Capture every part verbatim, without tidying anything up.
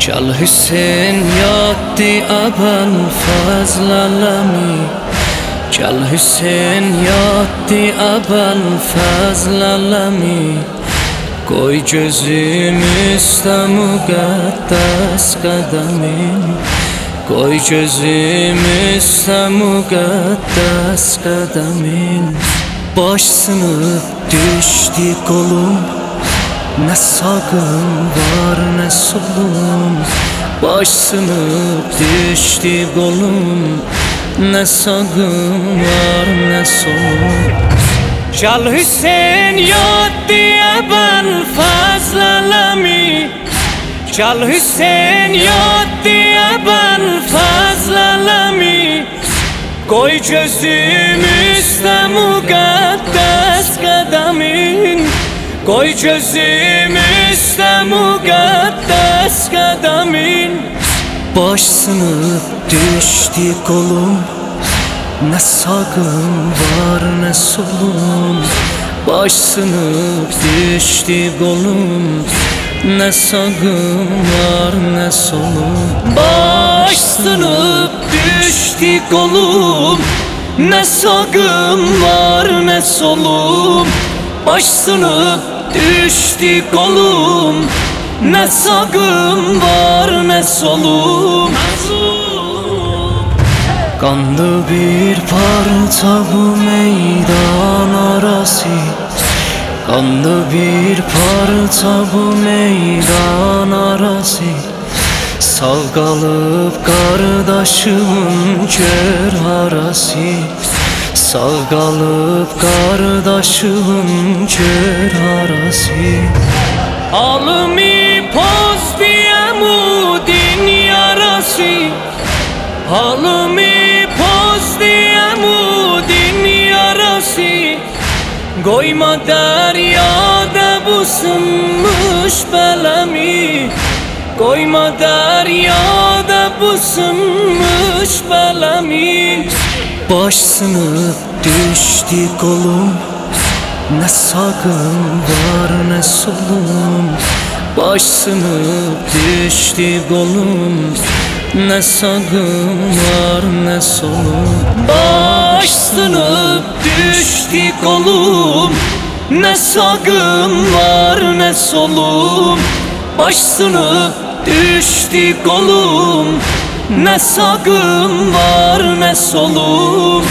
Çal Hüseyin yatti Abul Fazl alami. Çal Hüseyin yatti Abul Fazl alami. Koy gözümüzde mukaddes kademin. Koy gözümüzde mukaddes kademin. Baş sınıp düştü kolum, ne sağım var ne solum. Baş sınıp düştü kolum, ne sağım var ne solum. Çal Hüseyin yatti Abul Fazl alami. Çal Hüseyin yatti Abul Fazl alami. Koy gözümüzde mukaddes kademin. Koy gözümüzde mukaddes kademin. Baş sınıp düştü kolum, ne sağım var ne solum. Baş sınıp düştü kolum, ne sağım var ne solum. Baş sınıp düştü kolum, ne sağım var ne solum. Baş sınıp düştü kolum, ne sağım var ne solum. Kandı bir parça bu meydan arası. Kandı bir parça bu meydan arası. Sağ kalıp kardeşimin kör harası. Sağ kalıp kardeşimin kör harası. Halimi poz diyemudin yarası. Halimi poz diyemudin yarası. Koyma deryada bu sınmış belemi. Koyma deryada bu sınmış belemi. Baş sınıp düştü kolum, ne sağım var ne solum. Baş sınıp düştü kolum, ne sağım var ne solum. Baş sınıp düştü kolum, ne sağım var ne solum. Baş sınıp düştü kolum, ne sağım var ne solum.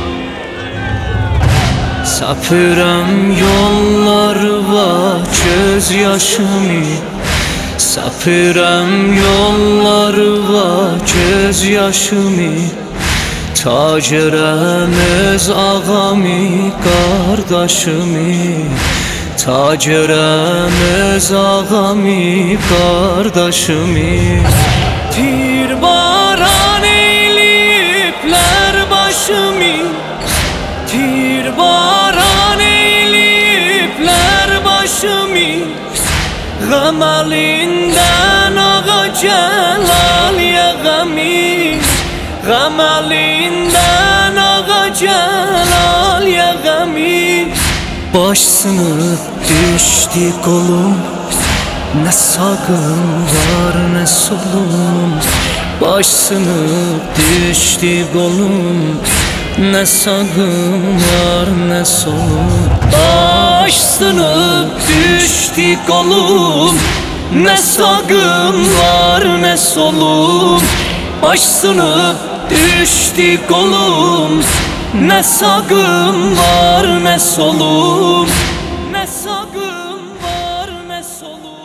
Sapıram yollar var göz yaşımı. Sapıram yollar var göz yaşımı. Tacirem öz ağamı kardeşimi. Tacirem öz ağamı kardeşimi. Tir baran eylipler başımı. Tir baran eylipler başımı. Gam elinden ağa celal ya gami. Gam elinden ağa celal ya gami. Baş sınıp düştü kolum, ne sağım var ne solum. Baş sınıp düştü kolum, ne sağım var ne solum. Baş sınıp düştü kolum, ne sağım var ne solum. Baş sınıp düştü kolum, ne sağım var ne solum. Ne sağım var ne solum.